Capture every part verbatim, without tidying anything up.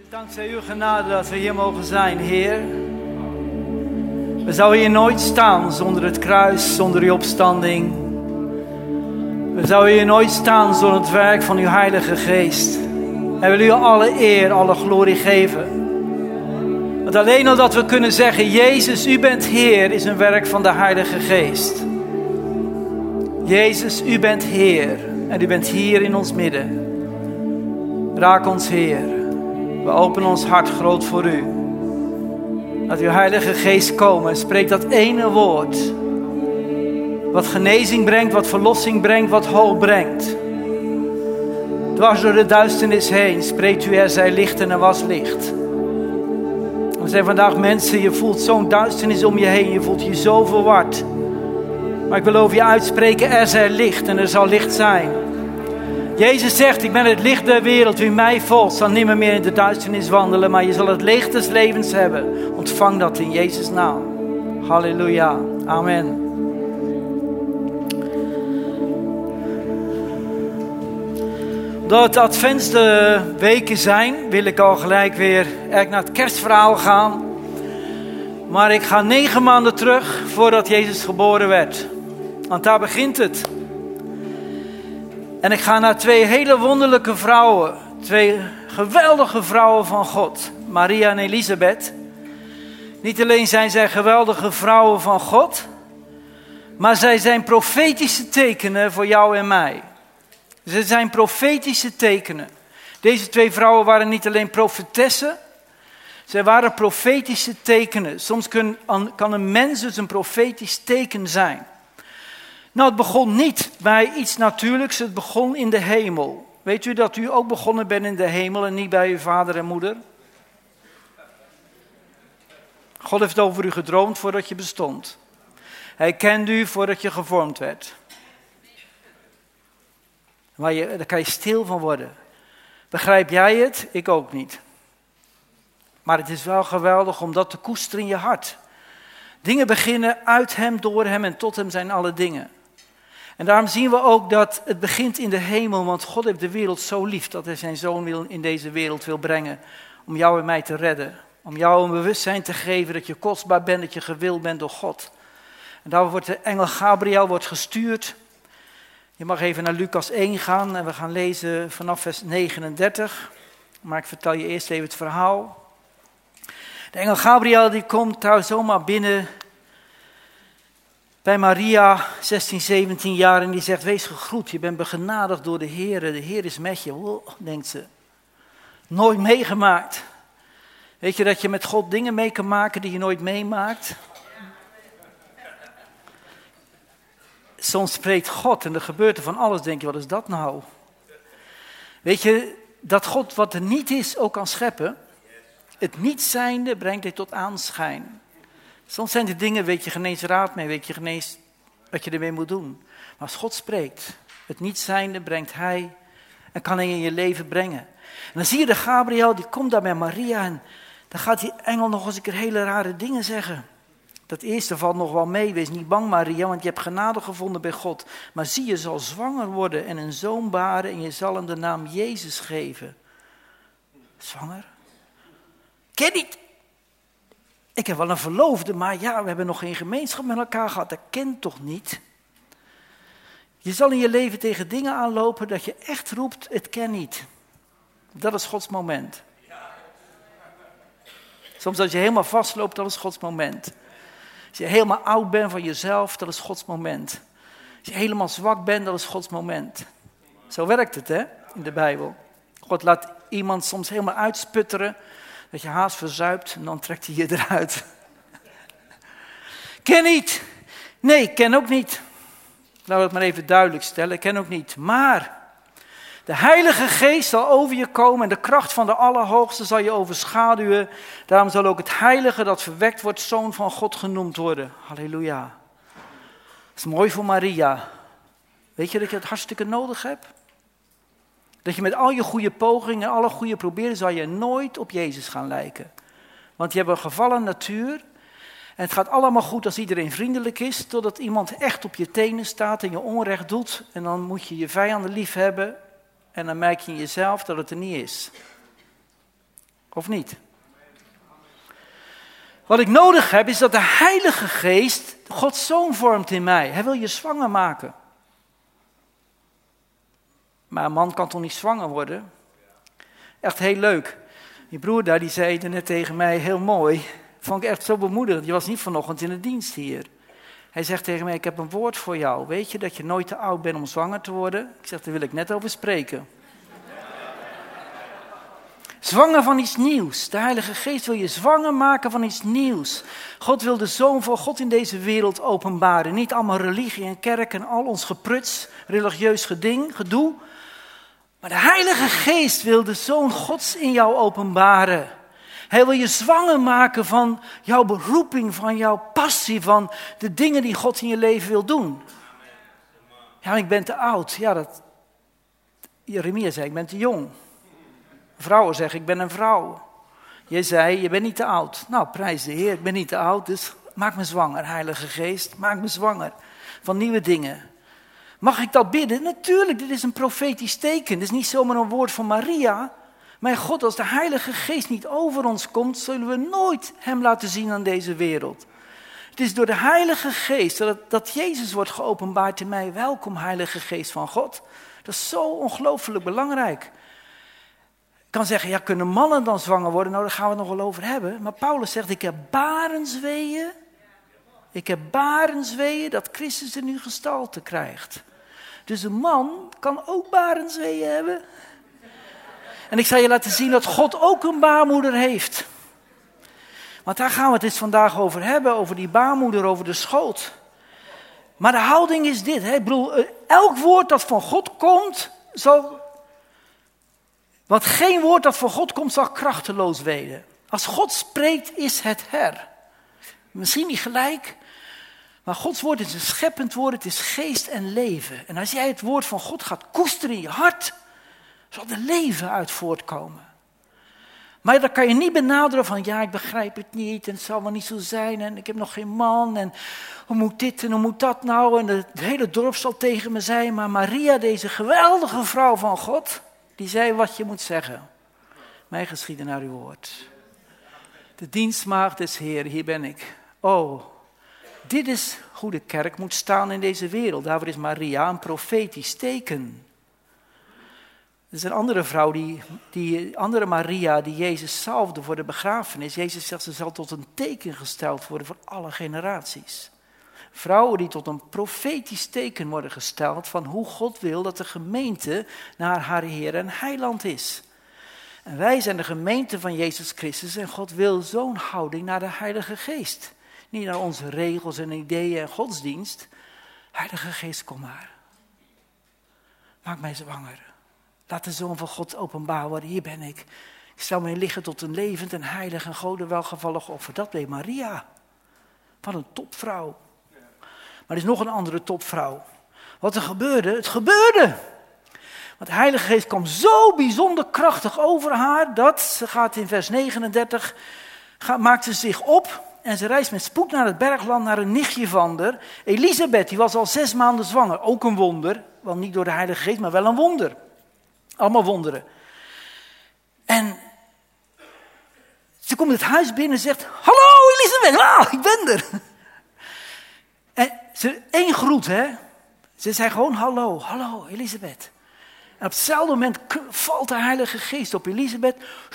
Dankzij uw genade dat we hier mogen zijn, Heer. We zouden hier nooit staan zonder het kruis, zonder uw opstanding. We zouden hier nooit staan zonder het werk van uw Heilige Geest. En we willen u alle eer, alle glorie geven. Want alleen al dat we kunnen zeggen, Jezus, u bent Heer, is een werk van de Heilige Geest. Jezus, u bent Heer en u bent hier in ons midden. Raak ons, Heer. We openen ons hart groot voor u. Laat uw Heilige Geest komen en spreek dat ene woord. Wat genezing brengt, wat verlossing brengt, wat hoop brengt. Dwars door de duisternis heen spreekt u, er zij licht en er was licht. Er zijn vandaag mensen, je voelt zo'n duisternis om je heen. Je voelt je zo verward. Maar ik wil over je uitspreken, er zij licht en er zal licht zijn. Jezus zegt, ik ben het licht der wereld. Wie mij volgt zal nimmer meer in de duisternis wandelen. Maar je zal het licht des levens hebben. Ontvang dat in Jezus' naam. Halleluja. Amen. Doordat het adventsweken zijn, wil ik al gelijk weer eigenlijk naar het kerstverhaal gaan. Maar ik ga negen maanden terug voordat Jezus geboren werd. Want daar begint het. En ik ga naar twee hele wonderlijke vrouwen. Twee geweldige vrouwen van God. Maria en Elisabeth. Niet alleen zijn zij geweldige vrouwen van God. Maar zij zijn profetische tekenen voor jou en mij. Ze zijn profetische tekenen. Deze twee vrouwen waren niet alleen profetessen. Zij waren profetische tekenen. Soms kun, kan een mens dus een profetisch teken zijn. Nou, het begon niet bij iets natuurlijks. Het begon in de hemel. Weet u dat u ook begonnen bent in de hemel en niet bij uw vader en moeder? God heeft over u gedroomd voordat je bestond. Hij kende u voordat je gevormd werd. Maar je, daar kan je stil van worden. Begrijp jij het? Ik ook niet. Maar het is wel geweldig om dat te koesteren in je hart. Dingen beginnen uit hem, door hem en tot hem zijn alle dingen. En daarom zien we ook dat het begint in de hemel. Want God heeft de wereld zo lief dat hij zijn zoon wil in deze wereld wil brengen. Om jou en mij te redden. Om jou een bewustzijn te geven dat je kostbaar bent, dat je gewild bent door God. En daarom wordt de engel Gabriel wordt gestuurd. Je mag even naar Lucas één gaan en we gaan lezen vanaf vers negenendertig. Maar ik vertel je eerst even het verhaal. De engel Gabriel die komt daar zomaar binnen bij Maria, zestien, zeventien jaar. En die zegt, wees gegroet, je bent begenadigd door de Heer. De Heer is met je, oh, denkt ze. Nooit meegemaakt. Weet je dat je met God dingen mee kan maken die je nooit meemaakt? Soms spreekt God en er gebeurt er van alles. Denk je, wat is dat nou? Weet je, dat God wat er niet is ook kan scheppen. Het niet zijnde brengt hij tot aanschijn. Soms zijn er dingen, weet je geen eens raad mee, weet je geen eens wat je ermee moet doen. Maar als God spreekt, het niet zijnde brengt hij en kan hij in je leven brengen. En dan zie je de Gabriel, die komt daar bij Maria en dan gaat die engel nog eens een keer hele rare dingen zeggen. Dat eerste valt nog wel mee, wees niet bang Maria, want je hebt genade gevonden bij God. Maar zie, je zal zwanger worden en een zoon baren en je zal hem de naam Jezus geven. Zwanger? Ken niet. Ik heb wel een verloofde, maar ja, we hebben nog geen gemeenschap met elkaar gehad. Dat kent toch niet? Je zal in je leven tegen dingen aanlopen dat je echt roept, het ken niet. Dat is Gods moment. Soms als je helemaal vastloopt, dat is Gods moment. Als je helemaal oud bent van jezelf, dat is Gods moment. Als je helemaal zwak bent, dat is Gods moment. Zo werkt het, hè, in de Bijbel. God laat iemand soms helemaal uitsputteren, dat je haast verzuipt en dan trekt hij je eruit. Ken niet. Nee, ken ook niet. Laten we het maar even duidelijk stellen, ken ook niet. Maar de Heilige Geest zal over je komen en de kracht van de Allerhoogste zal je overschaduwen. Daarom zal ook het Heilige dat verwekt wordt, Zoon van God genoemd worden. Halleluja. Dat is mooi voor Maria. Weet je dat je het hartstikke nodig hebt? Dat je met al je goede pogingen, alle goede proberen, zal je nooit op Jezus gaan lijken. Want je hebt een gevallen natuur. En het gaat allemaal goed als iedereen vriendelijk is, totdat iemand echt op je tenen staat en je onrecht doet. En dan moet je je vijanden lief hebben. En dan merk je in jezelf dat het er niet is. Of niet? Wat ik nodig heb is dat de Heilige Geest Gods Zoon vormt in mij. Hij wil je zwanger maken. Maar een man kan toch niet zwanger worden? Echt heel leuk. Die broer daar, die zei net tegen mij, heel mooi. Vond ik echt zo bemoedigend. Je was niet vanochtend in de dienst hier. Hij zegt tegen mij, ik heb een woord voor jou. Weet je dat je nooit te oud bent om zwanger te worden? Ik zeg, daar wil ik net over spreken. Zwanger van iets nieuws. De Heilige Geest wil je zwanger maken van iets nieuws. God wil de Zoon van God in deze wereld openbaren. Niet allemaal religie en kerk en al ons gepruts, religieus geding, gedoe. Maar de Heilige Geest wil de Zoon Gods in jou openbaren. Hij wil je zwanger maken van jouw beroeping, van jouw passie, van de dingen die God in je leven wil doen. Ja, ik ben te oud. Ja, dat... Jeremia zei, ik ben te jong. Vrouwen zeggen, ik ben een vrouw. Je zei, je bent niet te oud. Nou, prijs de Heer, ik ben niet te oud, dus maak me zwanger, Heilige Geest. Maak me zwanger van nieuwe dingen. Mag ik dat bidden? Natuurlijk, dit is een profetisch teken. Dit is niet zomaar een woord van Maria. Mijn God, als de Heilige Geest niet over ons komt, zullen we nooit hem laten zien aan deze wereld. Het is door de Heilige Geest dat, dat Jezus wordt geopenbaard in mij. Welkom, Heilige Geest van God. Dat is zo ongelooflijk belangrijk. Ik kan zeggen, ja, kunnen mannen dan zwanger worden? Nou, daar gaan we het nog wel over hebben. Maar Paulus zegt, ik heb barensweeën. Ik heb barensweeën dat Christus er nu gestalte krijgt. Dus een man kan ook barensweeën hebben. En ik zal je laten zien dat God ook een baarmoeder heeft. Want daar gaan we het eens vandaag over hebben, over die baarmoeder, over de schoot. Maar de houding is dit, hè? Ik bedoel, elk woord dat van God komt, zal... Want geen woord dat van God komt, zal krachteloos wezen. Als God spreekt, is het her. Misschien niet gelijk, maar Gods woord is een scheppend woord, het is geest en leven. En als jij het woord van God gaat koesteren in je hart, zal er leven uit voortkomen. Maar dan kan je niet benaderen van, ja, ik begrijp het niet en het zal wel niet zo zijn en ik heb nog geen man en hoe moet dit en hoe moet dat nou en het hele dorp zal tegen me zijn. Maar Maria, deze geweldige vrouw van God, die zei wat je moet zeggen. Mij geschieden naar uw woord. De dienstmaagd des Heeren, hier ben ik. Oh, dit is hoe de kerk moet staan in deze wereld. Daarvoor is Maria een profetisch teken. Er is een andere vrouw, die, die andere Maria, die Jezus salfde voor de begrafenis. Jezus zegt, ze zal tot een teken gesteld worden voor alle generaties. Vrouwen die tot een profetisch teken worden gesteld van hoe God wil dat de gemeente naar haar Heer en Heiland is. En wij zijn de gemeente van Jezus Christus en God wil zo'n houding naar de Heilige Geest. Niet naar onze regels en ideeën en godsdienst. Heilige Geest, kom maar. Maak mij zwanger. Laat de Zoon van God openbaar worden. Hier ben ik. Ik stel mij liggen tot een levend en heilig en Gode welgevallig offer. Dat deed Maria. Wat een topvrouw. Maar er is nog een andere topvrouw. Wat er gebeurde, het gebeurde. Want de Heilige Geest kwam zo bijzonder krachtig over haar, dat ze gaat in vers negenendertig, gaat, maakt ze zich op en ze reist met spoed naar het bergland, naar een nichtje van haar. Elisabeth, die was al zes maanden zwanger, ook een wonder. Wel niet door de Heilige Geest, maar wel een wonder. Allemaal wonderen. En ze komt het huis binnen en zegt, hallo Elisabeth, ah, ik ben er. En ze, één groet, hè. Ze zei gewoon hallo, hallo Elisabeth. En op hetzelfde moment valt de Heilige Geest op Elisabeth.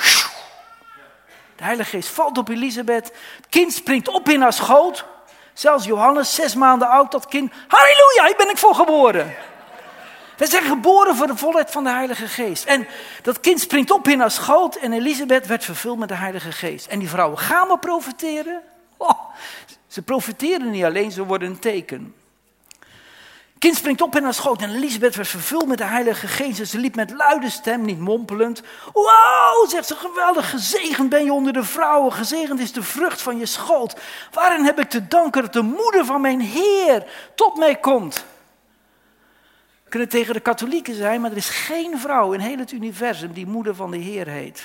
De Heilige Geest valt op Elisabeth. Het kind springt op in haar schoot. Zelfs Johannes, zes maanden oud, dat kind. Halleluja, hier ben ik voor geboren. We zijn geboren voor de volheid van de Heilige Geest. En dat kind springt op in haar schoot en Elisabeth werd vervuld met de Heilige Geest. En die vrouwen gaan maar profiteren. Oh, ze profiteren niet alleen, ze worden een teken. Het kind springt op in haar schoot en Elisabeth werd vervuld met de Heilige Geest. En ze liep met luide stem, niet mompelend. Wauw, zegt ze, geweldig, gezegend ben je onder de vrouwen. Gezegend is de vrucht van je schoot. Waarin heb ik te danken dat de moeder van mijn Heer tot mij komt? We kunnen tegen de katholieken zijn, maar er is geen vrouw in heel het universum die moeder van de Heer heet.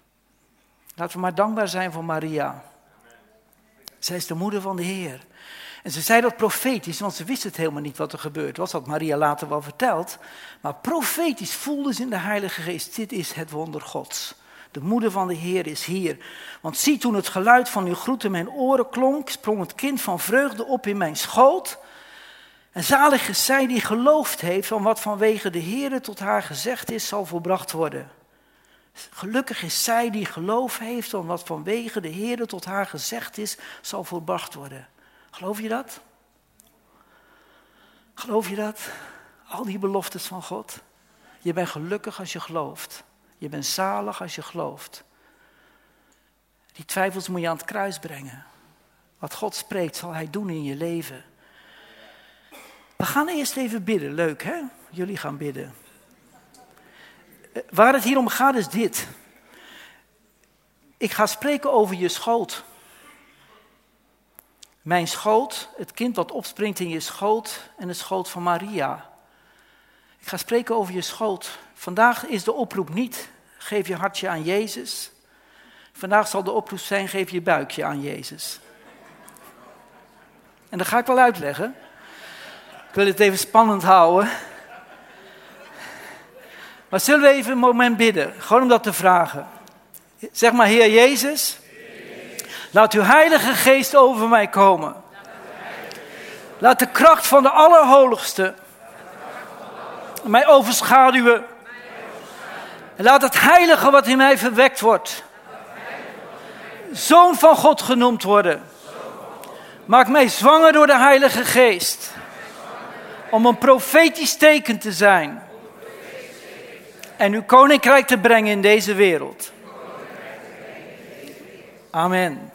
Laten we maar dankbaar zijn voor Maria. Zij is de moeder van de Heer. En ze zei dat profetisch, want ze wist het helemaal niet wat er gebeurd was. Dat had Maria later wel verteld. Maar profetisch voelde ze in de Heilige Geest, dit is het wonder Gods. De moeder van de Heer is hier. Want zie, toen het geluid van uw groet in mijn oren klonk, sprong het kind van vreugde op in mijn schoot. En zalig is zij die geloofd heeft van wat vanwege de Heere tot haar gezegd is, zal volbracht worden. Gelukkig is zij die geloof heeft van wat vanwege de Heere tot haar gezegd is, zal volbracht worden. Geloof je dat? Geloof je dat? Al die beloftes van God. Je bent gelukkig als je gelooft. Je bent zalig als je gelooft. Die twijfels moet je aan het kruis brengen. Wat God spreekt zal hij doen in je leven. We gaan eerst even bidden. Leuk hè? Jullie gaan bidden. Waar het hier om gaat is dit. Ik ga spreken over je schoot. Mijn schoot, het kind dat opspringt in je schoot en de schoot van Maria. Ik ga spreken over je schoot. Vandaag is de oproep niet, geef je hartje aan Jezus. Vandaag zal de oproep zijn, geef je buikje aan Jezus. En dat ga ik wel uitleggen. Ik wil het even spannend houden. Maar zullen we even een moment bidden, gewoon om dat te vragen. Zeg maar, Heer Jezus, laat uw Heilige Geest over mij komen. Laat de kracht van de Allerhoogste mij overschaduwen. En laat het heilige wat in mij verwekt wordt, Zoon van God genoemd worden. Maak mij zwanger door de Heilige Geest. Om een profetisch teken te zijn. En uw koninkrijk te brengen in deze wereld. Amen.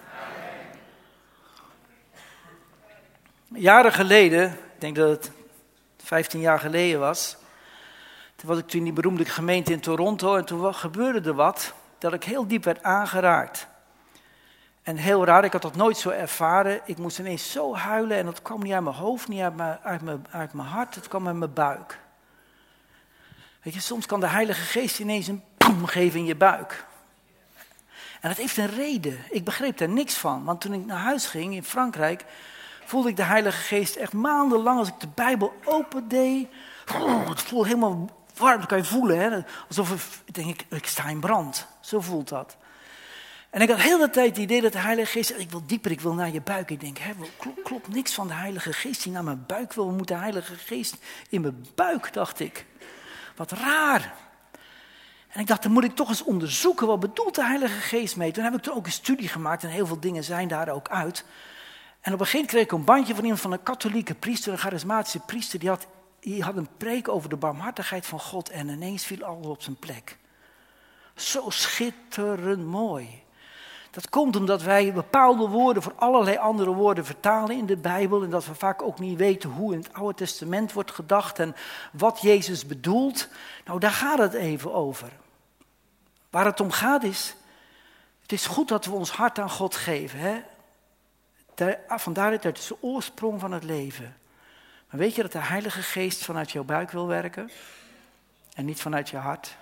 Jaren geleden, ik denk dat het vijftien jaar geleden was. Toen was ik toen in die beroemde gemeente in Toronto. En toen gebeurde er wat, dat ik heel diep werd aangeraakt. En heel raar, ik had dat nooit zo ervaren. Ik moest ineens zo huilen en dat kwam niet uit mijn hoofd, niet uit mijn, uit mijn, uit mijn hart. Het kwam uit mijn buik. Weet je, soms kan de Heilige Geest ineens een poem geven in je buik. En dat heeft een reden. Ik begreep daar niks van. Want toen ik naar huis ging in Frankrijk, voelde ik de Heilige Geest echt maandenlang, als ik de Bijbel opendeed. Oh, het voelde helemaal warm, dat kan je voelen. Hè? Alsof ik denk, ik, ik sta in brand. Zo voelt dat. En ik had heel de tijd het idee dat de Heilige Geest, ik wil dieper, ik wil naar je buik. Ik denk, hè, klopt, klopt niks van de Heilige Geest die naar mijn buik wil. We moeten de Heilige Geest in mijn buik, dacht ik. Wat raar. En ik dacht, dan moet ik toch eens onderzoeken, wat bedoelt de Heilige Geest mee? Toen heb ik toen ook een studie gemaakt en heel veel dingen zijn daar ook uit. En op een gegeven moment kreeg ik een bandje van iemand van een katholieke priester, een charismatische priester. Die had, die had een preek over de barmhartigheid van God en ineens viel alles op zijn plek. Zo schitterend mooi. Dat komt omdat wij bepaalde woorden voor allerlei andere woorden vertalen in de Bijbel. En dat we vaak ook niet weten hoe in het Oude Testament wordt gedacht en wat Jezus bedoelt. Nou, daar gaat het even over. Waar het om gaat is, het is goed dat we ons hart aan God geven. Hè? Daar, vandaar dat het is de oorsprong van het leven. Maar weet je dat de Heilige Geest vanuit jouw buik wil werken? En niet vanuit je hart?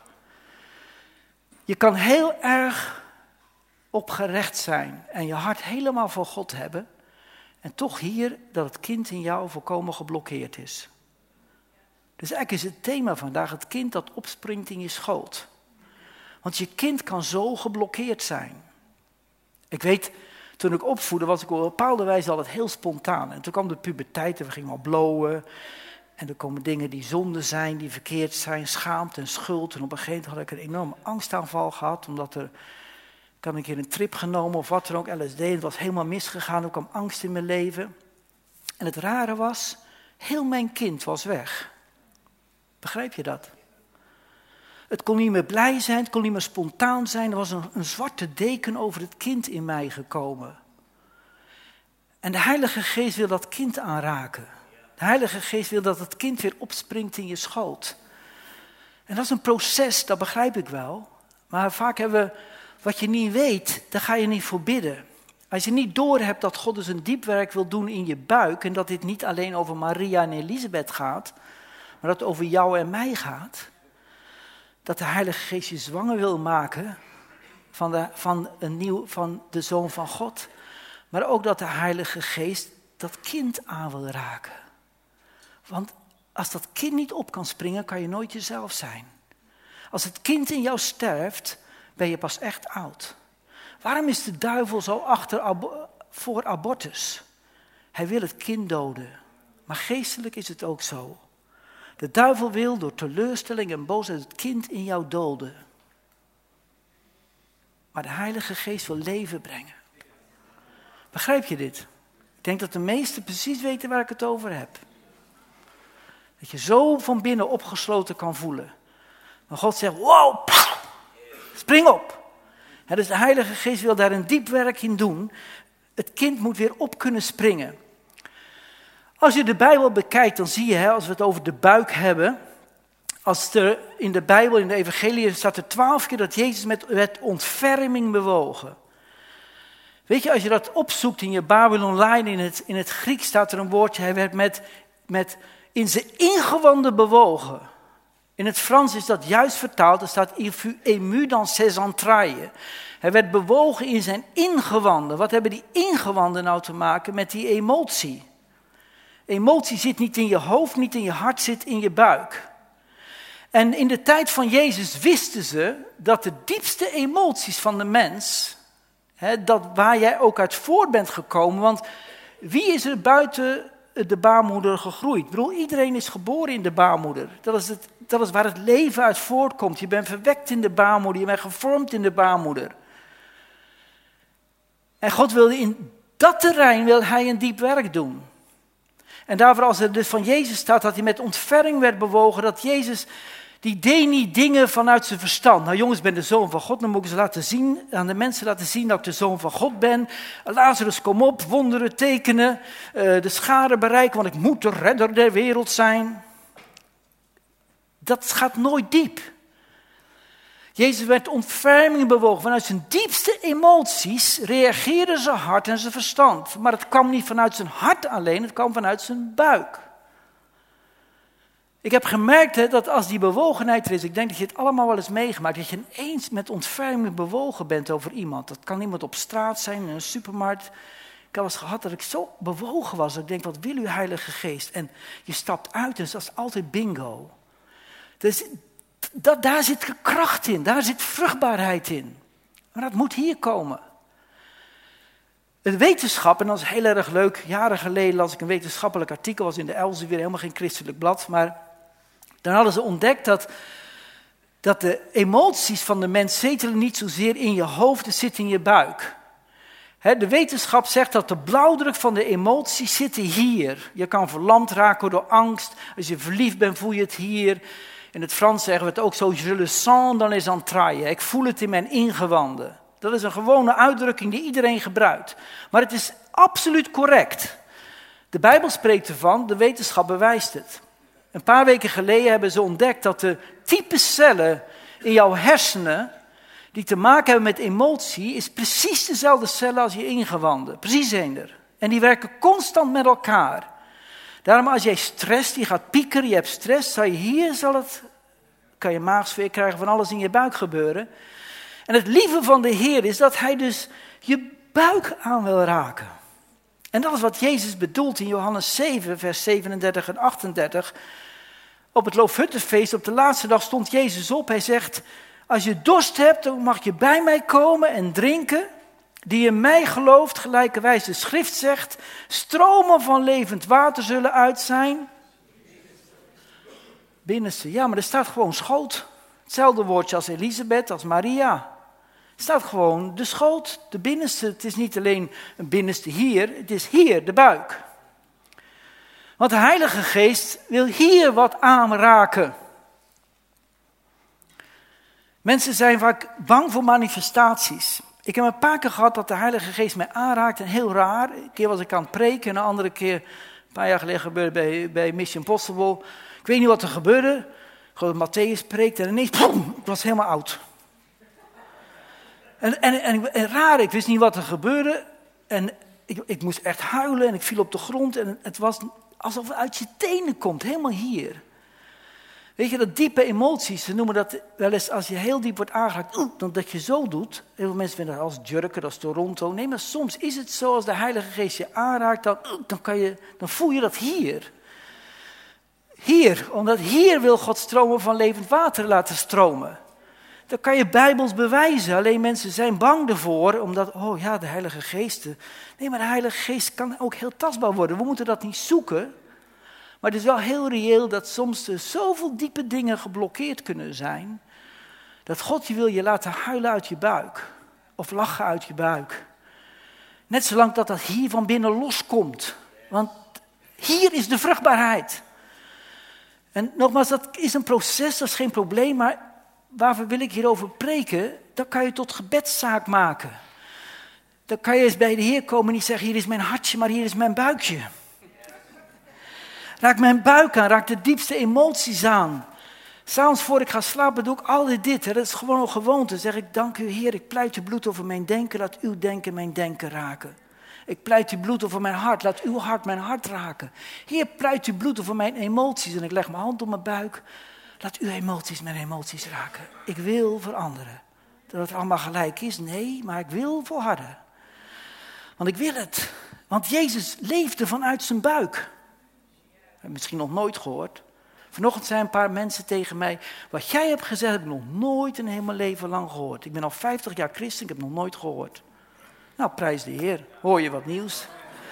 Je kan heel erg opgerecht zijn en je hart helemaal voor God hebben. En toch hier dat het kind in jou volkomen geblokkeerd is. Dus eigenlijk is het thema vandaag het kind dat opspringt in je schoot. Want je kind kan zo geblokkeerd zijn. Ik weet, toen ik opvoedde was ik op een bepaalde wijze altijd heel spontaan. En toen kwam de puberteit en we gingen al blowen. En er komen dingen die zonde zijn, die verkeerd zijn, schaamte en schuld. En op een gegeven moment had ik een enorme angstaanval gehad, omdat er... Ik had een keer een trip genomen of wat dan ook, L S D. Het was helemaal misgegaan, er kwam angst in mijn leven. En het rare was, heel mijn kind was weg. Begrijp je dat? Het kon niet meer blij zijn, het kon niet meer spontaan zijn. Er was een, een zwarte deken over het kind in mij gekomen. En de Heilige Geest wil dat kind aanraken. De Heilige Geest wil dat het kind weer opspringt in je schoot. En dat is een proces, dat begrijp ik wel. Maar vaak hebben we... Wat je niet weet, daar ga je niet voor bidden. Als je niet doorhebt dat God dus een diep werk wil doen in je buik... en dat dit niet alleen over Maria en Elisabeth gaat... maar dat het over jou en mij gaat... dat de Heilige Geest je zwanger wil maken... van de, van een nieuw, van de Zoon van God... maar ook dat de Heilige Geest dat kind aan wil raken. Want als dat kind niet op kan springen, kan je nooit jezelf zijn. Als het kind in jou sterft, ben je pas echt oud. Waarom is de duivel zo achter abo- voor abortus? Hij wil het kind doden. Maar geestelijk is het ook zo. De duivel wil door teleurstelling en boosheid het kind in jou doden. Maar de Heilige Geest wil leven brengen. Begrijp je dit? Ik denk dat de meesten precies weten waar ik het over heb. Dat je zo van binnen opgesloten kan voelen. Maar God zegt, wow, spring op. He, dus de Heilige Geest wil daar een diep werk in doen. Het kind moet weer op kunnen springen. Als je de Bijbel bekijkt, dan zie je, hè, als we het over de buik hebben. Als er in de Bijbel, in de evangelie, staat er twaalf keer dat Jezus met, met ontferming bewogen. Weet je, als je dat opzoekt in je Babel online, in het, in het Grieks staat er een woordje, hij werd met, met in zijn ingewanden bewogen. In het Frans is dat juist vertaald, er staat il fut ému dans ses entrailles. Hij werd bewogen in zijn ingewanden. Wat hebben die ingewanden nou te maken met die emotie? Emotie zit niet in je hoofd, niet in je hart, zit in je buik. En in de tijd van Jezus wisten ze dat de diepste emoties van de mens, hè, dat waar jij ook uit voort bent gekomen, want wie is er buiten de baarmoeder gegroeid? Ik bedoel, iedereen is geboren in de baarmoeder. Dat is, het, dat is waar het leven uit voortkomt. Je bent verwekt in de baarmoeder, je bent gevormd in de baarmoeder. En God wilde in dat terrein wil hij een diep werk doen. En daarvoor als er dus van Jezus staat dat hij met ontferming werd bewogen, dat Jezus, die deed niet dingen vanuit zijn verstand. Nou jongens, ik ben de Zoon van God, dan moet ik ze laten zien, aan de mensen laten zien dat ik de Zoon van God ben. Lazarus, kom op, wonderen, tekenen, uh, de scharen bereiken, want ik moet de redder der wereld zijn. Dat gaat nooit diep. Jezus werd ontferming bewogen. Vanuit zijn diepste emoties reageerde zijn hart en zijn verstand. Maar het kwam niet vanuit zijn hart alleen, het kwam vanuit zijn buik. Ik heb gemerkt hè, dat als die bewogenheid er is, ik denk dat je het allemaal wel eens meegemaakt, dat je ineens met ontferming bewogen bent over iemand. Dat kan iemand op straat zijn, in een supermarkt. Ik heb eens gehad dat ik zo bewogen was, dat ik denk, wat wil u Heilige Geest? En je stapt uit en dat is altijd bingo. Dus dat, daar zit kracht in, daar zit vruchtbaarheid in. Maar dat moet hier komen. Het wetenschap, en dat is heel erg leuk, jaren geleden las ik een wetenschappelijk artikel, was in de Elsevier, helemaal geen christelijk blad, maar dan hadden ze ontdekt dat, dat de emoties van de mens zetelen niet zozeer in je hoofd, het zit in je buik. He, de wetenschap zegt dat de blauwdruk van de emoties zit hier. Je kan verlamd raken door angst, als je verliefd bent voel je het hier. In het Frans zeggen we het ook zo, je le sens dans les entrailles, ik voel het in mijn ingewanden. Dat is een gewone uitdrukking die iedereen gebruikt. Maar het is absoluut correct. De Bijbel spreekt ervan, de wetenschap bewijst het. Een paar weken geleden hebben ze ontdekt dat de type cellen in jouw hersenen, die te maken hebben met emotie, is precies dezelfde cellen als je ingewanden. Precies eender. En die werken constant met elkaar. Daarom als jij stress, die gaat piekeren, je hebt stress, zal je hier, zal het, kan je maagsfeer krijgen, van alles in je buik gebeuren. En het lieve van de Heer is dat hij dus je buik aan wil raken. En dat is wat Jezus bedoelt in Johannes zeven, vers zevenendertig en achtendertig. Op het Loofhuttenfeest, op de laatste dag stond Jezus op. Hij zegt, als je dorst hebt, dan mag je bij mij komen en drinken. Die in mij gelooft, gelijkerwijs de schrift zegt, stromen van levend water zullen uit zijn. Binnenste, ja, maar er staat gewoon schoot. Hetzelfde woordje als Elisabeth, als Maria. Er staat gewoon de schoot, de binnenste. Het is niet alleen een binnenste hier, het is hier, de buik. Want de Heilige Geest wil hier wat aanraken. Mensen zijn vaak bang voor manifestaties. Ik heb een paar keer gehad dat de Heilige Geest mij aanraakt en heel raar. Een keer was ik aan het preken en een andere keer, een paar jaar geleden gebeurde bij, bij Mission Possible. Ik weet niet wat er gebeurde. Gewoon Matthäus preekt en ineens, boom, ik was helemaal oud. En, en, en, en raar, ik wist niet wat er gebeurde. En ik, ik moest echt huilen en ik viel op de grond. En het was alsof het uit je tenen komt, helemaal hier. Weet je, dat diepe emoties, ze noemen dat wel eens als je heel diep wordt aangeraakt, dan dat je zo doet. Heel veel mensen vinden dat als jurken, als Toronto. Nee, maar soms is het zo, als de Heilige Geest je aanraakt, dan, dan, kan je, dan voel je dat hier. Hier, omdat hier wil God stromen van levend water laten stromen. Dat kan je bijbels bewijzen, alleen mensen zijn bang ervoor, omdat, oh ja, de Heilige Geest. Nee, maar de Heilige Geest kan ook heel tastbaar worden. We moeten dat niet zoeken. Maar het is wel heel reëel dat soms er zoveel diepe dingen geblokkeerd kunnen zijn, dat God je wil je laten huilen uit je buik. Of lachen uit je buik. Net zolang dat dat hier van binnen loskomt. Want hier is de vruchtbaarheid. En nogmaals, dat is een proces, dat is geen probleem, maar waarvoor wil ik hierover preken? Dat kan je tot gebedszaak maken. Dan kan je eens bij de Heer komen en niet zeggen, hier is mijn hartje, maar hier is mijn buikje. Raak mijn buik aan, raak de diepste emoties aan. S'avonds voor ik ga slapen doe ik altijd dit. Hè. Dat is gewoon een gewoonte. Dan zeg ik, dank u Heer, ik pleit uw bloed over mijn denken. Laat uw denken mijn denken raken. Ik pleit uw bloed over mijn hart. Laat uw hart mijn hart raken. Heer, pleit uw bloed over mijn emoties. En ik leg mijn hand op mijn buik. Laat uw emoties mijn emoties raken. Ik wil veranderen. Dat het allemaal gelijk is? Nee, maar ik wil volharden. Want ik wil het. Want Jezus leefde vanuit zijn buik. Heb je misschien nog nooit gehoord. Vanochtend zijn een paar mensen tegen mij. Wat jij hebt gezegd heb ik nog nooit in heel mijn leven lang gehoord. Ik ben al vijftig jaar christen, ik heb nog nooit gehoord. Nou, prijs de Heer. Hoor je wat nieuws?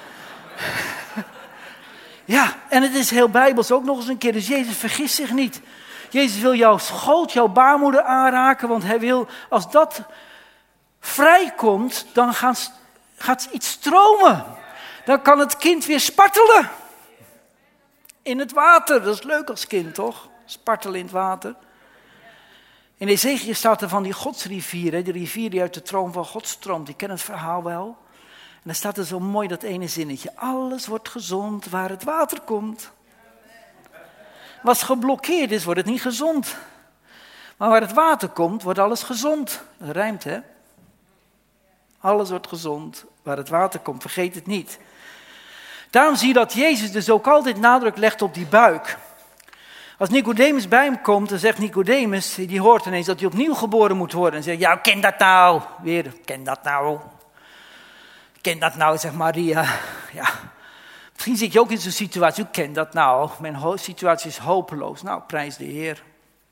Ja, en het is heel bijbels ook nog eens een keer. Dus Jezus vergist zich niet. Jezus wil jouw schoot, jouw baarmoeder aanraken. Want hij wil, als dat vrijkomt, dan gaat, gaat iets stromen. Dan kan het kind weer spartelen. In het water, dat is leuk als kind, toch? Spartelen in het water. In Ezekiël staat er van die godsrivier, hè? Die rivier die uit de troon van God stroomt. Die kennen het verhaal wel. En dan staat er zo mooi dat ene zinnetje. Alles wordt gezond waar het water komt. Wat geblokkeerd is, wordt het niet gezond. Maar waar het water komt, wordt alles gezond. Dat rijmt, hè? Alles wordt gezond waar het water komt, vergeet het niet. Daarom zie je dat Jezus dus ook altijd nadruk legt op die buik. Als Nicodemus bij hem komt, dan zegt Nicodemus, die hoort ineens dat hij opnieuw geboren moet worden. En zegt, ja, ken dat nou? Weer, ken dat nou? Ken dat nou, zegt Maria. Ja, misschien zit je ook in zo'n situatie, hoe ken dat nou? Mijn ho- situatie is hopeloos. Nou, prijs de Heer.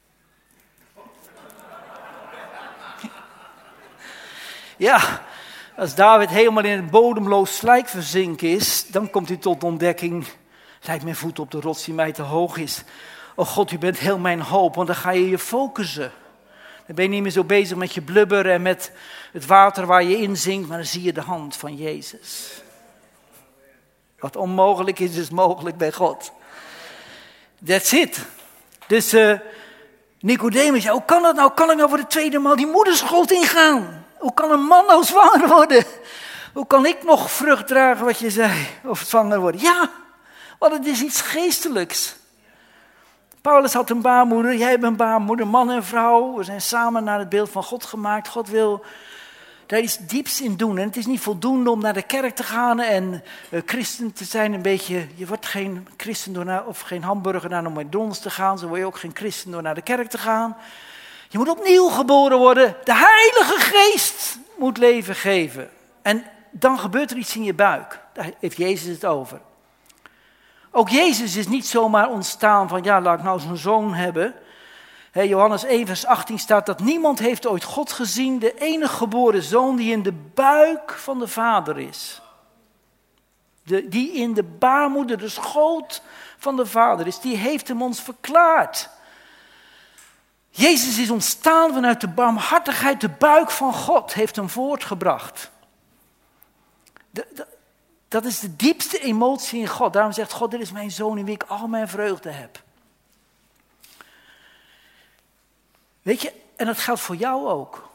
Ja, als David helemaal in het bodemloos slijk verzinken is, dan komt hij tot de ontdekking, lijkt mijn voet op de rots die mij te hoog is. Oh God, u bent heel mijn hoop, want dan ga je je focussen. Dan ben je niet meer zo bezig met je blubber en met het water waar je in zinkt, maar dan zie je de hand van Jezus. Wat onmogelijk is, is mogelijk bij God. That's it. Dus uh, Nicodemus, ja, hoe kan dat nou? Kan ik nou voor de tweede maal die moederschoot ingaan? Hoe kan een man nou zwanger worden? Hoe kan ik nog vrucht dragen, wat je zei, of zwanger worden? Ja, want het is iets geestelijks. Paulus had een baarmoeder, jij hebt een baarmoeder, man en vrouw. We zijn samen naar het beeld van God gemaakt. God wil daar iets dieps in doen. En het is niet voldoende om naar de kerk te gaan en uh, christen te zijn. Een beetje, je wordt geen christen door naar, of geen hamburger naar een McDonald's te gaan. Zo word je ook geen christen door naar de kerk te gaan. Je moet opnieuw geboren worden. De Heilige Geest moet leven geven. En dan gebeurt er iets in je buik. Daar heeft Jezus het over. Ook Jezus is niet zomaar ontstaan van, ja, laat ik nou zo'n zoon hebben. He, Johannes één vers achttien staat dat niemand heeft ooit God gezien, de enige geboren zoon die in de buik van de Vader is. De, die in de baarmoeder, de schoot van de Vader is, die heeft hem ons verklaard. Jezus is ontstaan vanuit de barmhartigheid, de buik van God heeft hem voortgebracht. De, de, dat is de diepste emotie in God. Daarom zegt God, dit is mijn zoon in wie ik al mijn vreugde heb. Weet je, en dat geldt voor jou ook.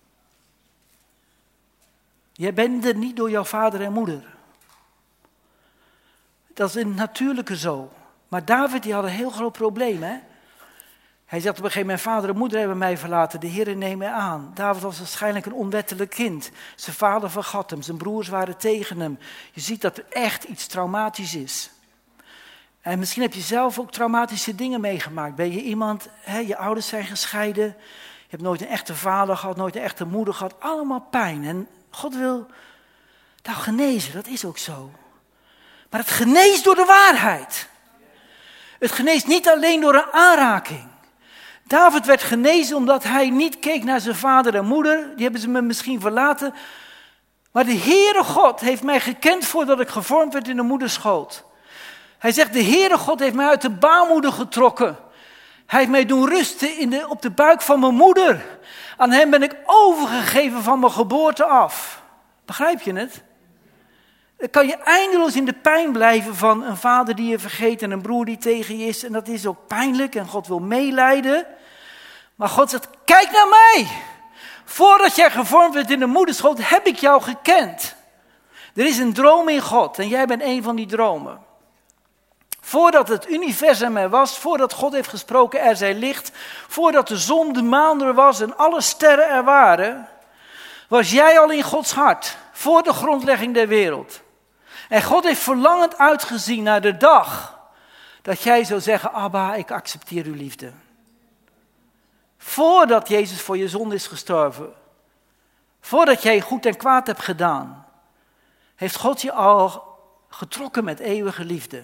Jij bent er niet door jouw vader en moeder. Dat is in het natuurlijke zo. Maar David die had een heel groot probleem, hè. Hij zegt op een gegeven moment, mijn vader en moeder hebben mij verlaten, de Heere neemt mij aan. David was waarschijnlijk een onwettelijk kind. Zijn vader vergat hem, zijn broers waren tegen hem. Je ziet dat er echt iets traumatisch is. En misschien heb je zelf ook traumatische dingen meegemaakt. Ben je iemand, hè, je ouders zijn gescheiden. Je hebt nooit een echte vader gehad, nooit een echte moeder gehad. Allemaal pijn. En God wil nou genezen, dat is ook zo. Maar het geneest door de waarheid. Het geneest niet alleen door een aanraking. David werd genezen omdat hij niet keek naar zijn vader en moeder. Die hebben ze me misschien verlaten. Maar de Heere God heeft mij gekend voordat ik gevormd werd in de moederschoot. Hij zegt, de Heere God heeft mij uit de baarmoeder getrokken. Hij heeft mij doen rusten in de, op de buik van mijn moeder. Aan hem ben ik overgegeven van mijn geboorte af. Begrijp je het? Dan kan je eindeloos in de pijn blijven van een vader die je vergeet en een broer die tegen je is. En dat is ook pijnlijk en God wil meelijden. Maar God zegt, kijk naar mij. Voordat jij gevormd werd in de moederschoot heb ik jou gekend. Er is een droom in God en jij bent een van die dromen. Voordat het universum er was, voordat God heeft gesproken er zij licht, voordat de zon, de maan er was en alle sterren er waren, was jij al in Gods hart, voor de grondlegging der wereld. En God heeft verlangend uitgezien naar de dag dat jij zou zeggen, Abba, ik accepteer uw liefde. Voordat Jezus voor je zonde is gestorven, voordat jij goed en kwaad hebt gedaan, heeft God je al getrokken met eeuwige liefde.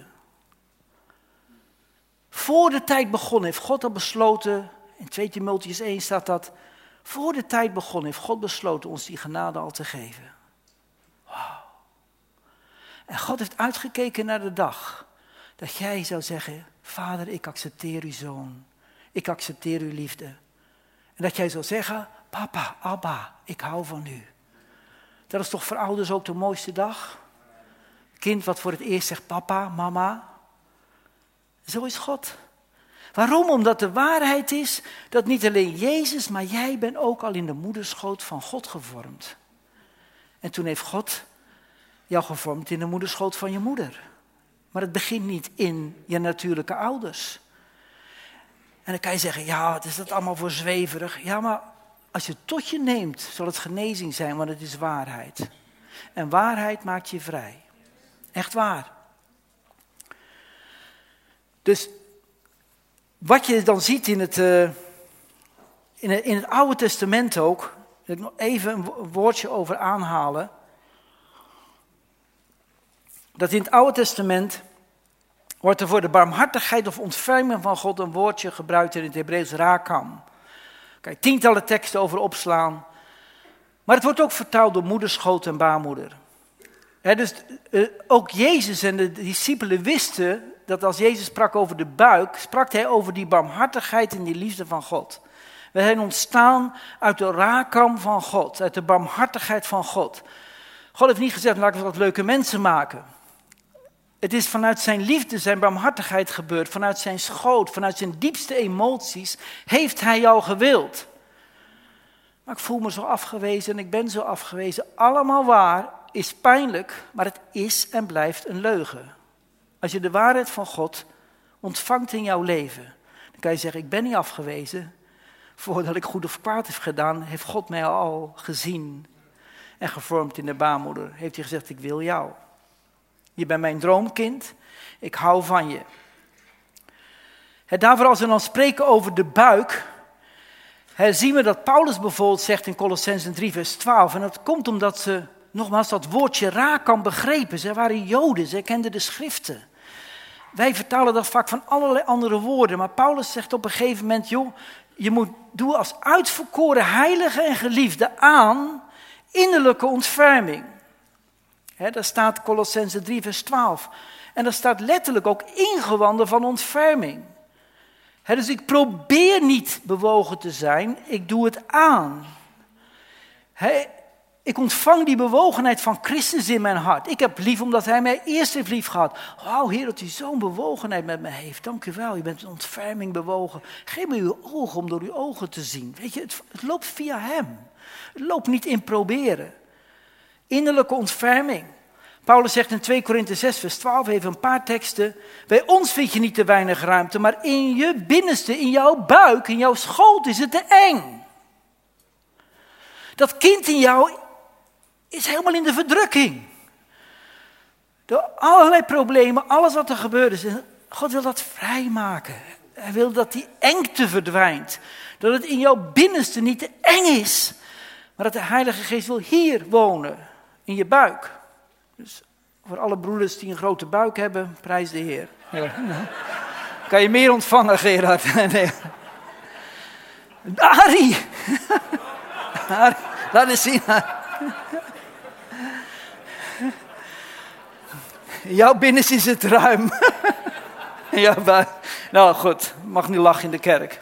Voor de tijd begon heeft God al besloten, in twee Timotheüs één staat dat, voor de tijd begon heeft God besloten ons die genade al te geven. Wauw. En God heeft uitgekeken naar de dag dat jij zou zeggen, Vader, ik accepteer uw zoon. Ik accepteer uw liefde. En dat jij zou zeggen, papa, Abba, ik hou van u. Dat is toch voor ouders ook de mooiste dag? Kind wat voor het eerst zegt, papa, mama. Zo is God. Waarom? Omdat de waarheid is dat niet alleen Jezus, maar jij bent ook al in de moederschoot van God gevormd. En toen heeft God jou gevormd in de moederschoot van je moeder. Maar het begint niet in je natuurlijke ouders. En dan kan je zeggen, ja, wat is dat allemaal voor zweverig? Ja, maar als je het tot je neemt, zal het genezing zijn, want het is waarheid. En waarheid maakt je vrij. Echt waar. Dus wat je dan ziet in het, uh, in het, in het Oude Testament ook, wil ik nog even een woordje over aanhalen. Dat in het Oude Testament wordt er voor de barmhartigheid of ontferming van God een woordje gebruikt in het Hebreeuws rakam. Daar kan je tientallen teksten over opslaan. Maar het wordt ook vertaald door moederschoot en baarmoeder. He, dus uh, ook Jezus en de discipelen wisten dat als Jezus sprak over de buik, sprak hij over die barmhartigheid en die liefde van God. We zijn ontstaan uit de rakam van God, uit de barmhartigheid van God. God heeft niet gezegd, laten we wat leuke mensen maken. Het is vanuit zijn liefde, zijn barmhartigheid gebeurd, vanuit zijn schoot, vanuit zijn diepste emoties, heeft hij jou gewild. Maar ik voel me zo afgewezen en ik ben zo afgewezen. Allemaal waar, is pijnlijk, maar het is en blijft een leugen. Als je de waarheid van God ontvangt in jouw leven, dan kan je zeggen, ik ben niet afgewezen. Voordat ik goed of kwaad heb gedaan, heeft God mij al gezien en gevormd in de baarmoeder. Heeft hij gezegd, ik wil jou. Je bent mijn droomkind, ik hou van je. He, daarvoor als we dan spreken over de buik, he, zien we dat Paulus bijvoorbeeld zegt in Colossenzen drie vers twaalf. En dat komt omdat ze, nogmaals, dat woordje rakam begrepen. Ze waren Joden, ze kenden de schriften. Wij vertalen dat vaak van allerlei andere woorden. Maar Paulus zegt op een gegeven moment, joh, je moet doen als uitverkoren heilige en geliefde aan innerlijke ontferming. He, daar staat Colossenzen drie vers twaalf. En daar staat letterlijk ook ingewanden van ontferming. He, dus ik probeer niet bewogen te zijn, ik doe het aan. He, ik ontvang die bewogenheid van Christus in mijn hart. Ik heb lief omdat hij mij eerst heeft lief gehad. Wauw, Heer, dat u zo'n bewogenheid met me heeft. Dank u wel, u bent een ontferming bewogen. Geef me uw ogen om door uw ogen te zien. Weet je, het, het loopt via hem. Het loopt niet in proberen. Innerlijke ontferming. Paulus zegt in twee Korinthe zes vers twaalf, even een paar teksten. Bij ons vind je niet te weinig ruimte, maar in je binnenste, in jouw buik, in jouw schoot is het te eng. Dat kind in jou is helemaal in de verdrukking. Door allerlei problemen, alles wat er gebeurd is. God wil dat vrijmaken. Hij wil dat die engte verdwijnt. Dat het in jouw binnenste niet te eng is. Maar dat de Heilige Geest wil hier wonen. In je buik. Dus voor alle broeders die een grote buik hebben, prijs de Heer. Ja. Kan je meer ontvangen, Gerard? Nee. Arie! Arie, laat eens zien. Jouw binnenste is het ruim. Ja, maar, nou goed, mag niet lachen in de kerk.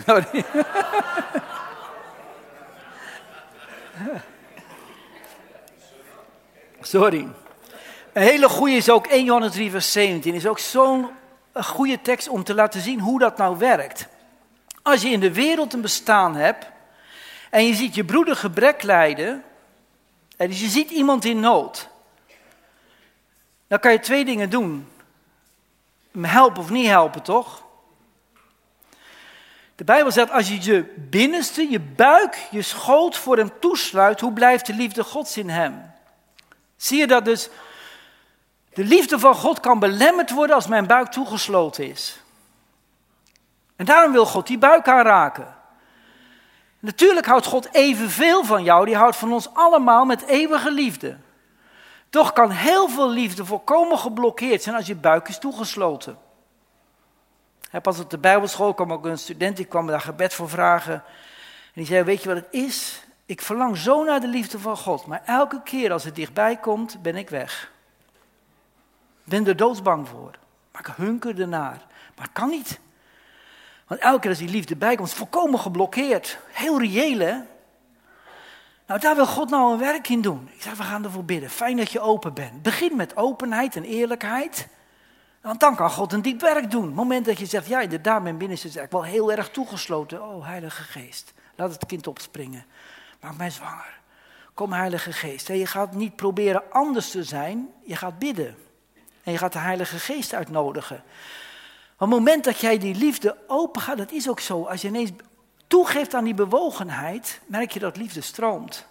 Sorry. Een hele goede is ook Eerste Johannes drie vers zeventien. Is ook zo'n goede tekst om te laten zien hoe dat nou werkt. Als je in de wereld een bestaan hebt en je ziet je broeder gebrek lijden, en dus je ziet iemand in nood, dan kan je twee dingen doen. Hem helpen of niet helpen, toch? De Bijbel zegt, als je je binnenste, je buik, je schoot voor hem toesluit, hoe blijft de liefde Gods in hem? Zie je dat dus de liefde van God kan belemmerd worden als mijn buik toegesloten is. En daarom wil God die buik aanraken. Natuurlijk houdt God evenveel van jou, die houdt van ons allemaal met eeuwige liefde. Toch kan heel veel liefde volkomen geblokkeerd zijn als je buik is toegesloten. Pas op de Bijbelschool kwam ook een student, die kwam daar gebed voor vragen. En die zei, weet je wat het is? Ik verlang zo naar de liefde van God, maar elke keer als het dichtbij komt, ben ik weg. Ik ben er doodsbang voor, maar ik hunker ernaar. Maar het kan niet. Want elke keer als die liefde bij komt, is het volkomen geblokkeerd. Heel reëel, hè? Nou, daar wil God nou een werk in doen. Ik zeg, we gaan ervoor bidden. Fijn dat je open bent. Begin met openheid en eerlijkheid. Want dan kan God een diep werk doen. Op het moment dat je zegt, ja, inderdaad, mijn binnenste is eigenlijk wel heel erg toegesloten. Oh, Heilige Geest, laat het kind opspringen. Maak mij zwanger. Kom, Heilige Geest. Je gaat niet proberen anders te zijn. Je gaat bidden. En je gaat de Heilige Geest uitnodigen. Op het moment dat jij die liefde open gaat, dat is ook zo. Als je ineens toegeeft aan die bewogenheid, merk je dat liefde stroomt.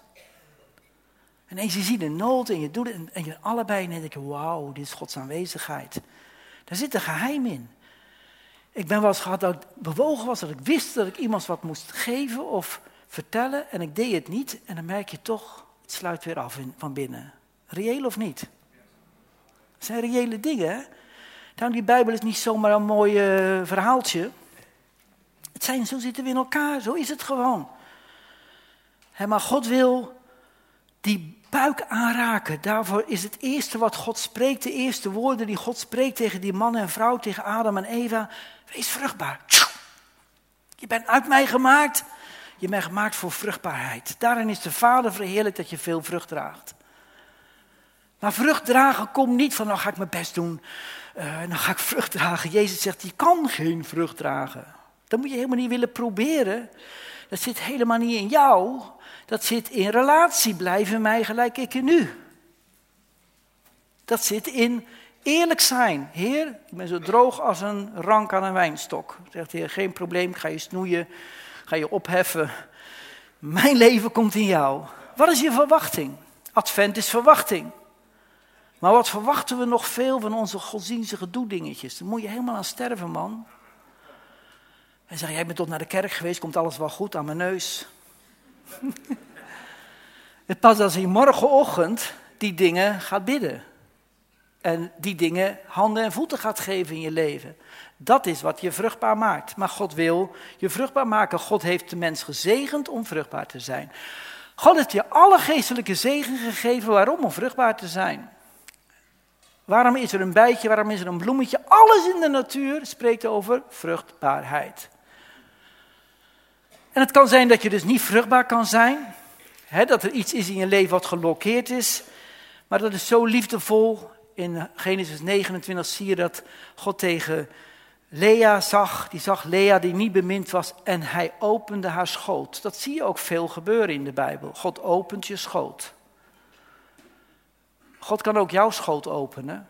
En ineens je ziet een nood en je doet het en je allebei en dan denk je, wauw, dit is Gods aanwezigheid. Daar zit een geheim in. Ik ben wel eens gehad dat ik bewogen was, dat ik wist dat ik iemand wat moest geven of vertellen en ik deed het niet. En dan merk je toch, het sluit weer af in, van binnen. Reëel of niet? Het zijn reële dingen, hè? Daarom, die Bijbel is niet zomaar een mooi uh, verhaaltje. Het zijn, zo zitten we in elkaar, zo is het gewoon. He, maar God wil die buik aanraken. Daarvoor is het eerste wat God spreekt, de eerste woorden die God spreekt tegen die man en vrouw, tegen Adam en Eva. Wees vruchtbaar. Je bent uit mij gemaakt. Je bent gemaakt voor vruchtbaarheid. Daarin is de Vader verheerlijkt dat je veel vrucht draagt. Maar vrucht dragen komt niet van, nou ga ik mijn best doen, uh, dan ga ik vrucht dragen. Jezus zegt, je kan geen vrucht dragen. Dat moet je helemaal niet willen proberen. Dat zit helemaal niet in jou. Dat zit in relatie, blijf in mij gelijk ik in u. Dat zit in eerlijk zijn. Heer, ik ben zo droog als een rank aan een wijnstok. Zegt de Heer, geen probleem, ik ga je snoeien, ga je opheffen. Mijn leven komt in jou. Wat is je verwachting? Advent is verwachting. Maar wat verwachten we nog veel van onze godsdienstige doedingetjes? Daar moet je helemaal aan sterven, man. En zeg, jij bent tot naar de kerk geweest, komt alles wel goed aan mijn neus. Het pas als je morgenochtend die dingen gaat bidden. En die dingen handen en voeten gaat geven in je leven. Dat is wat je vruchtbaar maakt. Maar God wil je vruchtbaar maken. God heeft de mens gezegend om vruchtbaar te zijn. God heeft je alle geestelijke zegen gegeven. Waarom? Om vruchtbaar te zijn. Waarom is er een bijtje, waarom is er een bloemetje? Alles in de natuur spreekt over vruchtbaarheid. En het kan zijn dat je dus niet vruchtbaar kan zijn. Hè, dat er iets is in je leven wat geblokkeerd is. Maar dat is zo liefdevol. In Genesis negenentwintig zie je dat God tegen Lea zag. Die zag Lea die niet bemind was en hij opende haar schoot. Dat zie je ook veel gebeuren in de Bijbel. God opent je schoot. God kan ook jouw schoot openen.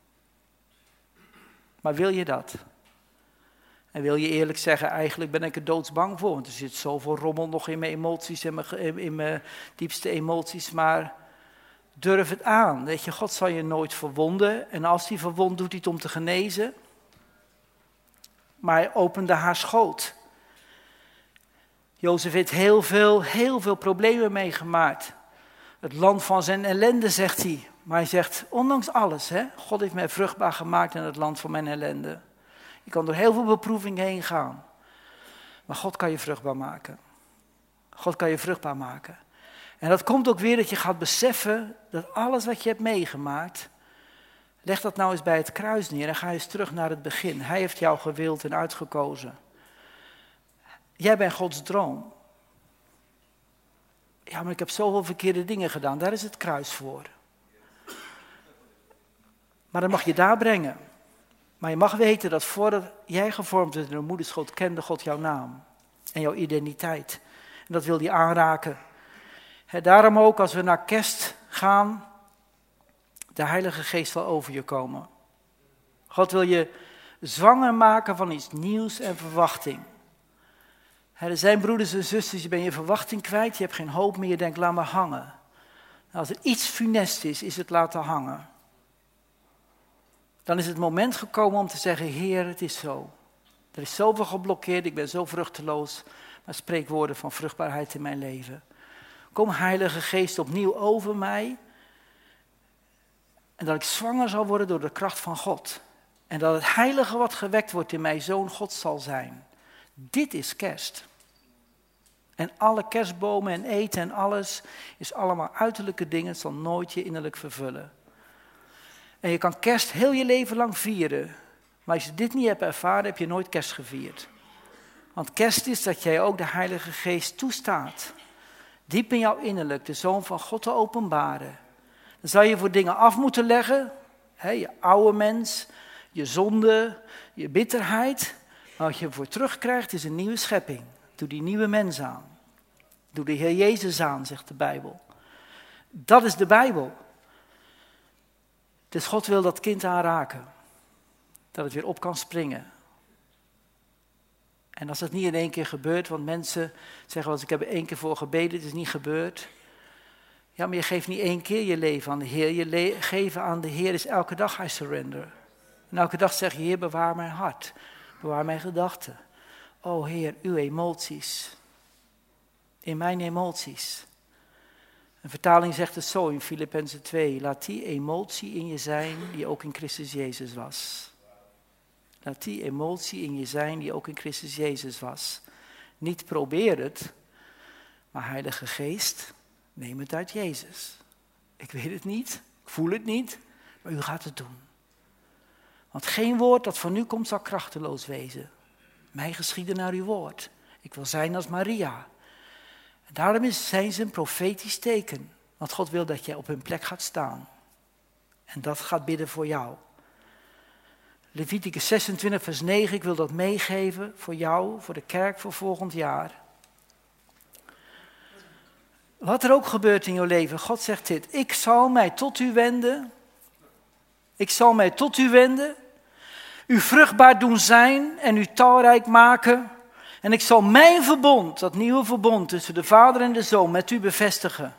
Maar wil je dat? En wil je eerlijk zeggen, eigenlijk ben ik er doodsbang voor. Want er zit zoveel rommel nog in mijn emoties, in mijn, in mijn diepste emoties. Maar durf het aan. Weet je, God zal je nooit verwonden. En als hij verwondt, doet hij het om te genezen. maar hij opende haar schoot. Jozef heeft heel veel, heel veel problemen meegemaakt. Het land van zijn ellende, zegt hij. Maar hij zegt, ondanks alles, hè, God heeft mij vruchtbaar gemaakt in het land van mijn ellende. Je kan door heel veel beproeving heen gaan. Maar God kan je vruchtbaar maken. God kan je vruchtbaar maken. En dat komt ook weer dat je gaat beseffen dat alles wat je hebt meegemaakt, leg dat nou eens bij het kruis neer en ga eens terug naar het begin. Hij heeft jou gewild en uitgekozen. Jij bent Gods droom. Ja, maar ik heb zoveel verkeerde dingen gedaan. Daar is het kruis voor. Maar dan mag je daar brengen. Maar je mag weten dat voordat jij gevormd werd in de moederschoot, kende God jouw naam. En jouw identiteit. En dat wil hij aanraken. He, daarom ook als we naar kerst gaan, de Heilige Geest zal over je komen. God wil je zwanger maken van iets nieuws en verwachting. He, er zijn broeders en zusters, je bent je verwachting kwijt, je hebt geen hoop meer, je denkt laat maar hangen. Nou, als er iets funest is, is het laten hangen. Dan is het moment gekomen om te zeggen, Heer, het is zo. Er is zoveel geblokkeerd, ik ben zo vruchteloos, maar spreek woorden van vruchtbaarheid in mijn leven. Kom Heilige Geest opnieuw over mij. En dat ik zwanger zal worden door de kracht van God. En dat het heilige wat gewekt wordt in mij zoon God zal zijn. Dit is kerst. En alle kerstbomen en eten en alles is allemaal uiterlijke dingen. Het zal nooit je innerlijk vervullen. En je kan kerst heel je leven lang vieren. Maar als je dit niet hebt ervaren, heb je nooit kerst gevierd. Want kerst is dat jij ook de Heilige Geest toestaat. Diep in jouw innerlijk de Zoon van God te openbaren. Dan zou je voor dingen af moeten leggen. Hè, je oude mens, je zonde, je bitterheid. Maar wat je ervoor terugkrijgt is een nieuwe schepping. Doe die nieuwe mens aan. Doe de Heer Jezus aan, zegt de Bijbel. Dat is de Bijbel. Dus God wil dat kind aanraken. Dat het weer op kan springen. En als dat niet in één keer gebeurt, want mensen zeggen wel eens, ik heb er één keer voor gebeden, het is niet gebeurd. Ja, maar je geeft niet één keer je leven aan de Heer. Je le- geven aan de Heer is elke dag I surrender. En elke dag zeg je, Heer, bewaar mijn hart. Bewaar mijn gedachten. O Heer, uw emoties. In mijn emoties. Een vertaling zegt het zo in Filippenzen twee. Laat die emotie in je zijn die ook in Christus Jezus was. Laat die emotie in je zijn die ook in Christus Jezus was. Niet probeer het, maar Heilige Geest, neem het uit Jezus. Ik weet het niet, ik voel het niet, maar u gaat het doen. Want geen woord dat van u komt zal krachteloos wezen. Mij geschieden naar uw woord. Ik wil zijn als Maria. En daarom is, zijn ze een profetisch teken. Want God wil dat jij op hun plek gaat staan. En dat gaat bidden voor jou. Leviticus zesentwintig vers negen, ik wil dat meegeven voor jou, voor de kerk voor volgend jaar. Wat er ook gebeurt in jouw leven, God zegt dit, ik zal mij tot u wenden, ik zal mij tot u wenden, u vruchtbaar doen zijn en u talrijk maken. En ik zal mijn verbond, dat nieuwe verbond tussen de Vader en de Zoon, met u bevestigen.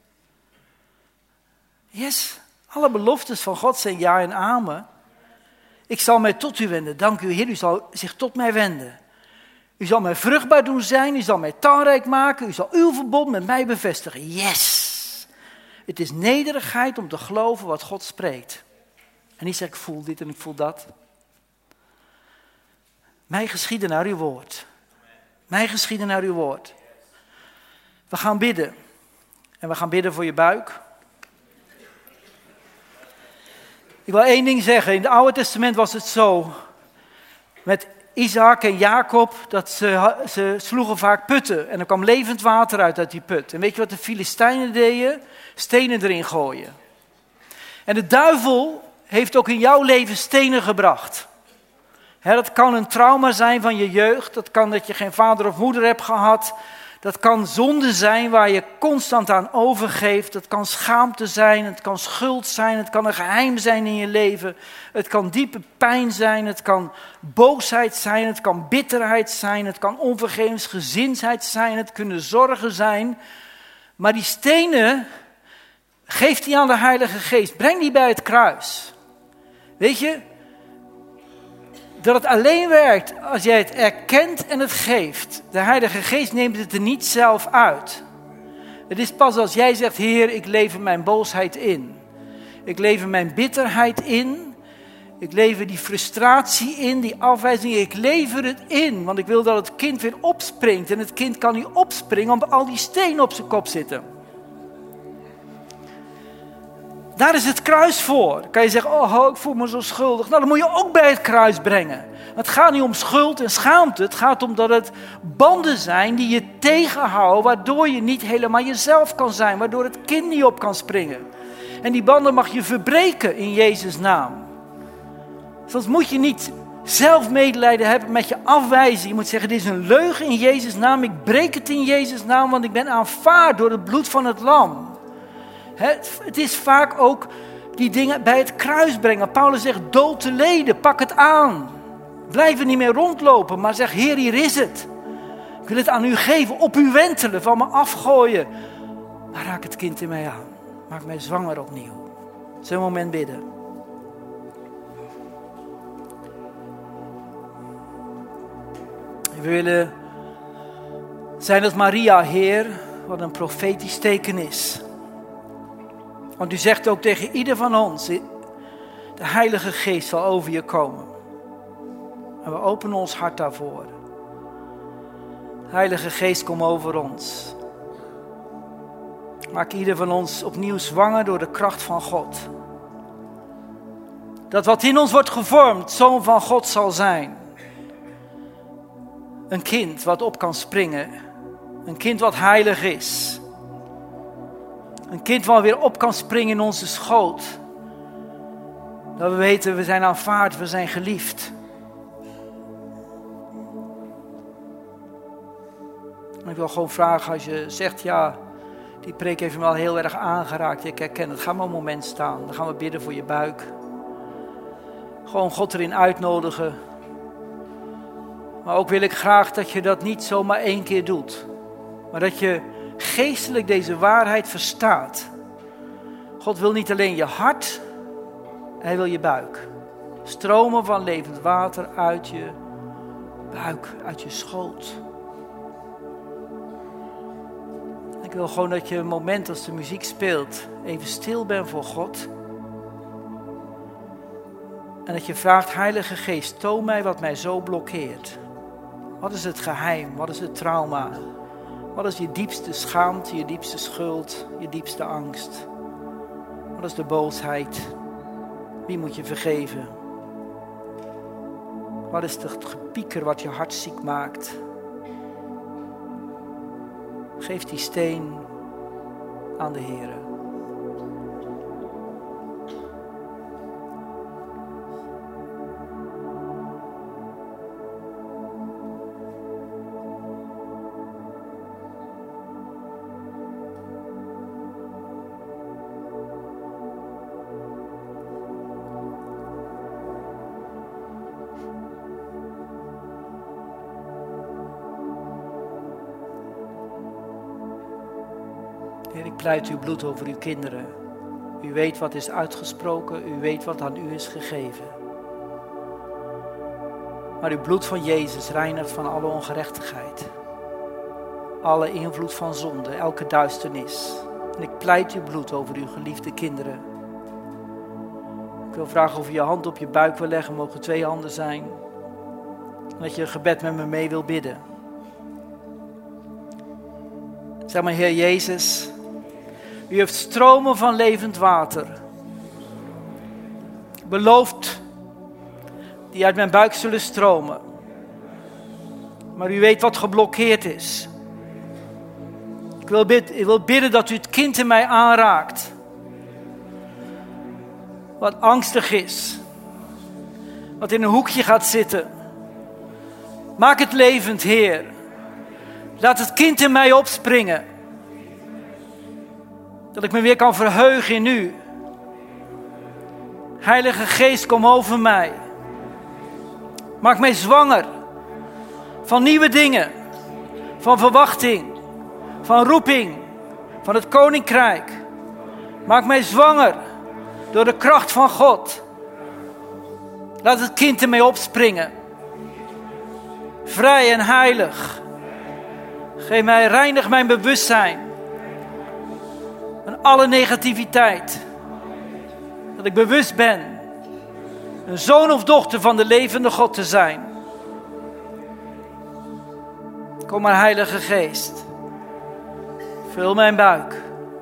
Yes, alle beloftes van God zijn ja en amen. Ik zal mij tot u wenden. Dank u, Heer, u zal zich tot mij wenden. U zal mij vruchtbaar doen zijn, u zal mij talrijk maken, u zal uw verbond met mij bevestigen. Yes! Het is nederigheid om te geloven wat God spreekt. En niet zeggen, ik voel dit en ik voel dat. Mij geschieden naar uw woord. Mij geschieden naar uw woord. We gaan bidden. En we gaan bidden voor je buik. Ik wil één ding zeggen. In het Oude Testament was het zo. Met Isaac en Jacob. Dat ze, ze sloegen vaak putten. En er kwam levend water uit uit die put. En weet je wat de Filistijnen deden? Stenen erin gooien. En de duivel heeft ook in jouw leven stenen gebracht. He, dat kan een trauma zijn van je jeugd. Dat kan dat je geen vader of moeder hebt gehad. Dat kan zonde zijn waar je constant aan overgeeft. Het kan schaamte zijn, het kan schuld zijn, het kan een geheim zijn in je leven. Het kan diepe pijn zijn, het kan boosheid zijn, het kan bitterheid zijn, het kan onvergevensgezindheid zijn, het kunnen zorgen zijn. Maar die stenen, geef die aan de Heilige Geest, breng die bij het kruis. Weet je, Dat het alleen werkt als jij het erkent en het geeft. De Heilige Geest neemt het er niet zelf uit. Het is pas als jij zegt, Heer, ik lever mijn boosheid in. Ik lever mijn bitterheid in. Ik lever die frustratie in, die afwijzing. Ik lever het in, want ik wil dat het kind weer opspringt. En het kind kan niet opspringen omdat al die stenen op zijn kop zitten. Daar is het kruis voor. Dan kan je zeggen, oh, ik voel me zo schuldig. Nou, dan moet je ook bij het kruis brengen. Het gaat niet om schuld en schaamte. Het gaat om dat het banden zijn die je tegenhouden, waardoor je niet helemaal jezelf kan zijn. Waardoor het kind niet op kan springen. En die banden mag je verbreken in Jezus' naam. Soms moet je niet zelf medelijden hebben met je afwijzing. Je moet zeggen, dit is een leugen in Jezus' naam. Ik breek het in Jezus' naam, want ik ben aanvaard door het bloed van het lam. Het, het is vaak ook die dingen bij het kruis brengen. Paulus zegt, dood de leden, pak het aan. Blijf er niet meer rondlopen, maar zeg, Heer, hier is het. Ik wil het aan u geven, op u wentelen, van me afgooien. Maar raak het kind in mij aan. Maak mij zwanger opnieuw. Zo'n moment bidden. We willen zijn als Maria, Heer, wat een profetisch teken is. Want u zegt ook tegen ieder van ons, de Heilige Geest zal over je komen. En we openen ons hart daarvoor. Heilige Geest, kom over ons. Maak ieder van ons opnieuw zwanger door de kracht van God. Dat wat in ons wordt gevormd, zoon van God zal zijn. Een kind wat op kan springen. Een kind wat heilig is. Een kind wat weer op kan springen in onze schoot. Dat we weten, we zijn aanvaard, we zijn geliefd. En ik wil gewoon vragen, als je zegt, ja, die preek heeft me wel heel erg aangeraakt. Ik herken het, ga maar een moment staan. Dan gaan we bidden voor je buik. Gewoon God erin uitnodigen. Maar ook wil ik graag dat je dat niet zomaar één keer doet. Maar dat je geestelijk deze waarheid verstaat. God wil niet alleen je hart, hij wil je buik. Stromen van levend water uit je buik, uit je schoot. Ik wil gewoon dat je een moment als de muziek speelt, even stil bent voor God. En dat je vraagt, Heilige Geest, toon mij wat mij zo blokkeert. Wat is het geheim? Wat is het trauma? Wat is je diepste schaamte, je diepste schuld, je diepste angst? Wat is de boosheid? Wie moet je vergeven? Wat is het gepieker wat je hart ziek maakt? Geef die steen aan de Heer. Heer, ik pleit uw bloed over uw kinderen. U weet wat is uitgesproken, u weet wat aan u is gegeven. Maar uw bloed van Jezus reinigt van alle ongerechtigheid. Alle invloed van zonde, elke duisternis. En ik pleit uw bloed over uw geliefde kinderen. Ik wil vragen of je je hand op je buik wil leggen, mogen twee handen zijn. En dat je een gebed met me mee wil bidden. Zeg maar, Heer Jezus, u heeft stromen van levend water beloofd die uit mijn buik zullen stromen. Maar u weet wat geblokkeerd is. Ik wil bidden, ik wil bidden dat u het kind in mij aanraakt. Wat angstig is. Wat in een hoekje gaat zitten. Maak het levend, Heer. Laat het kind in mij opspringen. Dat ik me weer kan verheugen in u. Heilige Geest, kom over mij. Maak mij zwanger. Van nieuwe dingen. Van verwachting. Van roeping. Van het koninkrijk. Maak mij zwanger. Door de kracht van God. Laat het kind ermee opspringen. Vrij en heilig. Geef mij, reinig mijn bewustzijn. Van alle negativiteit. Dat ik bewust ben. Een zoon of dochter van de levende God te zijn. Kom maar, Heilige Geest. Vul mijn buik.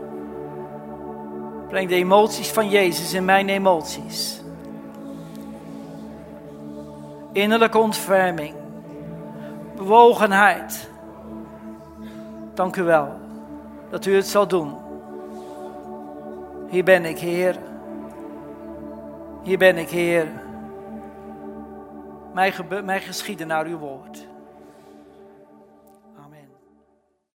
Breng de emoties van Jezus in mijn emoties. Innerlijke ontferming. Bewogenheid. Dank u wel dat u het zal doen. Hier ben ik, Heer. Hier ben ik, Heer. Mij, gebe- mij geschieden naar uw woord.